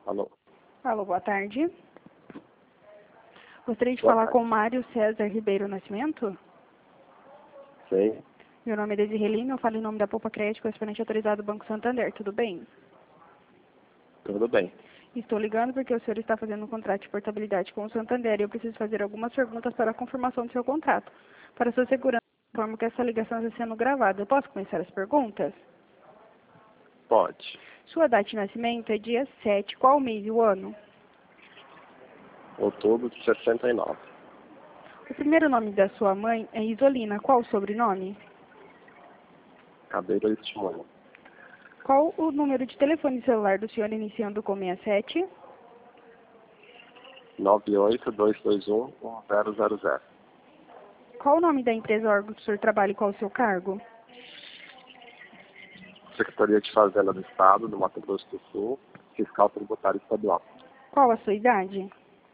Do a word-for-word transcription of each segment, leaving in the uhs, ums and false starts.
Alô? Alô, boa tarde. Gostaria de Boa falar tarde. com o Mário César Ribeiro Nascimento. Sim, Meu nome é Desirê Lima, eu falo em nome da Poupa Crédito, correspondente autorizado do Banco Santander. Tudo bem? tudo bem. Estou ligando porque o senhor está fazendo um contrato de portabilidade com o Santander e eu preciso fazer algumas perguntas para a confirmação do seu contrato. Para sua segurança, informo que essa ligação está sendo gravada. Eu posso começar as perguntas? Pode. Sua data de nascimento é dia sete. Qual o mês e o ano? Outubro de sessenta e nove. O primeiro nome da sua mãe é Isolina. Qual o sobrenome? Cadeira estimulante. Qual o número de telefone celular do senhor iniciando com sessenta e sete? nove oito dois dois um um zero zero zero. Qual o nome da empresa ou órgão que o senhor trabalha e qual o seu cargo? Secretaria de Fazenda do Estado, do Mato Grosso do Sul, Fiscal Tributário Estadual. Qual a sua idade?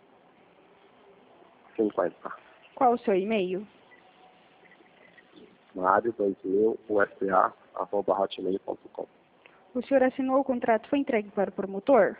cinquenta. Qual o seu e-mail? Mário dois mil U S A, arroba hotmail ponto com. O senhor assinou o contrato e foi entregue para o promotor?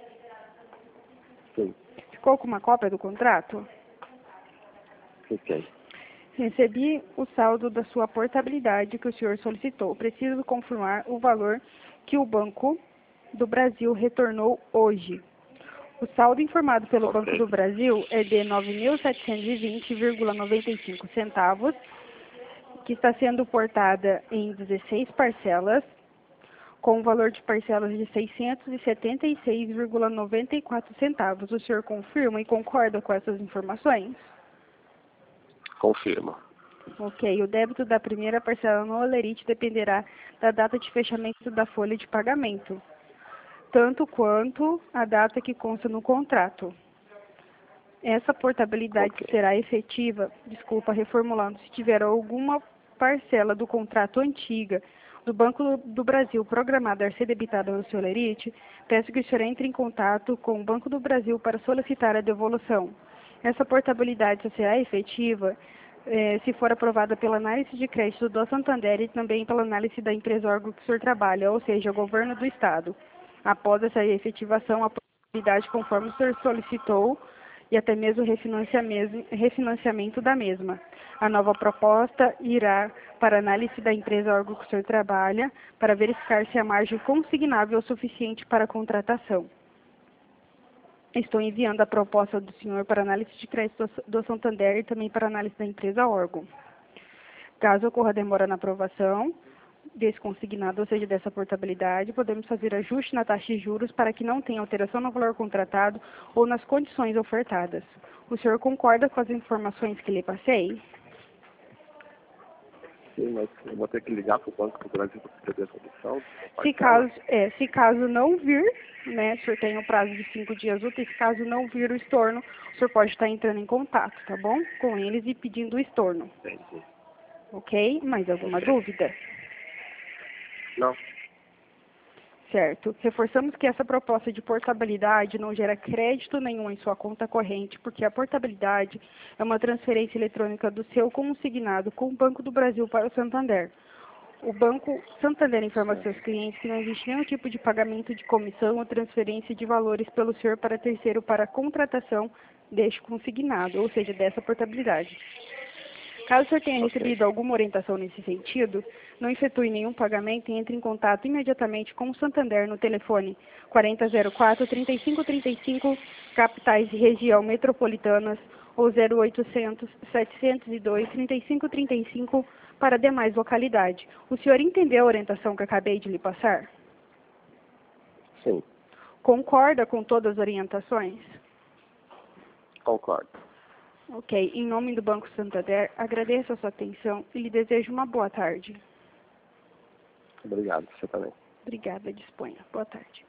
Sim, Ficou com uma cópia do contrato? fiquei. Recebi o saldo da sua portabilidade que o senhor solicitou. Preciso confirmar o valor que o Banco do Brasil retornou hoje. O saldo informado pelo Ok. Banco do Brasil é de nove mil setecentos e vinte vírgula noventa e cinco centavos, que está sendo portada em dezesseis parcelas, com um valor de parcelas de seiscentos e setenta e seis vírgula noventa e quatro centavos. O senhor confirma e concorda com essas informações? Confirma. Ok. O débito da primeira parcela no Olerite dependerá da data de fechamento da folha de pagamento, tanto quanto a data que consta no contrato. Essa portabilidade Ok. será efetiva, desculpa, reformulando, se tiver alguma parcela do contrato antiga do Banco do Brasil programada a ser debitada no seu Olerite, peço que o senhor entre em contato com o Banco do Brasil para solicitar a devolução. Essa portabilidade só será efetiva eh, se for aprovada pela análise de crédito do Santander e também pela análise da empresa órgão que o senhor trabalha, ou seja, o governo do Estado. Após essa efetivação, a portabilidade conforme o senhor solicitou e até mesmo refinanciamento, refinanciamento da mesma. A nova proposta irá para análise da empresa órgão que o senhor trabalha para verificar se a margem consignável é o suficiente para a contratação. Estou enviando a proposta do senhor para análise de crédito do Santander e também para análise da empresa órgão. Caso ocorra demora na aprovação desse consignado, ou seja, dessa portabilidade, podemos fazer ajuste na taxa de juros para que não tenha alteração no valor contratado ou nas condições ofertadas. O senhor concorda com as informações que lhe passei? Sim, mas eu vou ter que ligar para o Banco do Brasil para pedir a solução. Se caso, é, se caso não vir, né, o senhor tem um prazo de cinco dias úteis, caso não vir o estorno, o senhor pode estar entrando em contato, tá bom? Com eles e pedindo o estorno. Entendi. Ok? Mais alguma Ok. dúvida? Não, Certo. Reforçamos que essa proposta de portabilidade não gera crédito nenhum em sua conta corrente, porque a portabilidade é uma transferência eletrônica do seu consignado com o Banco do Brasil para o Santander. O Banco Santander informa aos seus clientes que não existe nenhum tipo de pagamento de comissão ou transferência de valores pelo senhor para terceiro para a contratação deste consignado, ou seja, dessa portabilidade. Caso o senhor tenha ok. recebido alguma orientação nesse sentido, não efetue nenhum pagamento e entre em contato imediatamente com o Santander no telefone quarenta zero quatro, trinta e cinco trinta e cinco, capitais e região metropolitanas, ou zero oitocentos, setecentos e dois, trinta e cinco trinta e cinco para demais localidades. O senhor entendeu a orientação que acabei de lhe passar? Sim, Concorda com todas as orientações? concordo. Ok. Em nome do Banco Santander, agradeço a sua atenção e lhe desejo uma boa tarde. Obrigado, você também. Obrigada, disponha. Boa tarde.